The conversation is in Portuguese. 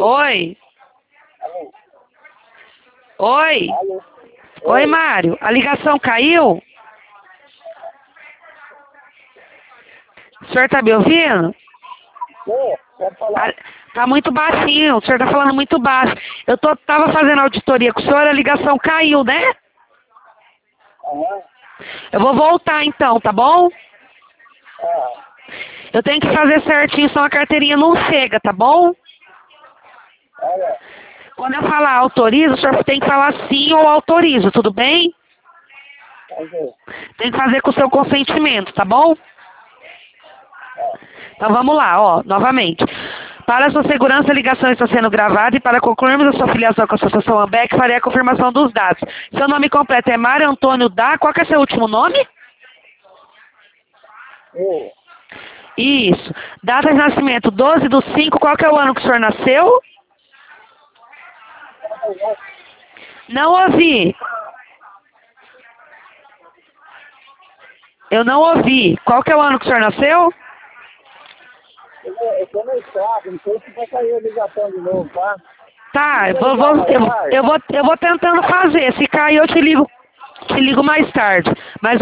Oi. Oi. Alô? Oi, Mário. A ligação caiu? O senhor tá me ouvindo? Pode falar. Tá muito baixinho, o senhor tá falando muito baixo. Tava fazendo auditoria com o senhor, a ligação caiu, né? Aham. Eu vou voltar então, tá bom? Ah, Eu tenho que fazer certinho, senão a carteirinha não chega, tá bom? olha. Quando eu falar autorizo, o senhor tem que falar sim ou autorizo, tudo bem? Ok. Tem que fazer com o seu consentimento, tá bom? Então vamos lá, ó, novamente. Para a sua segurança, a ligação está sendo gravada e para concluirmos a sua filiação com a Associação Ambec, farei a confirmação dos dados. Seu nome completo é Mário Antônio Dá, qual que é seu último nome? Eu. Isso. Data de nascimento, 12/5, qual que é o ano que o senhor nasceu? Não ouvi. Eu não ouvi. Qual que é o ano que o senhor nasceu? Eu tô no estado, não sei se vai cair a ligação de novo, tá? Tá, eu vou tentando fazer. Se cair, eu te ligo mais tarde. Mas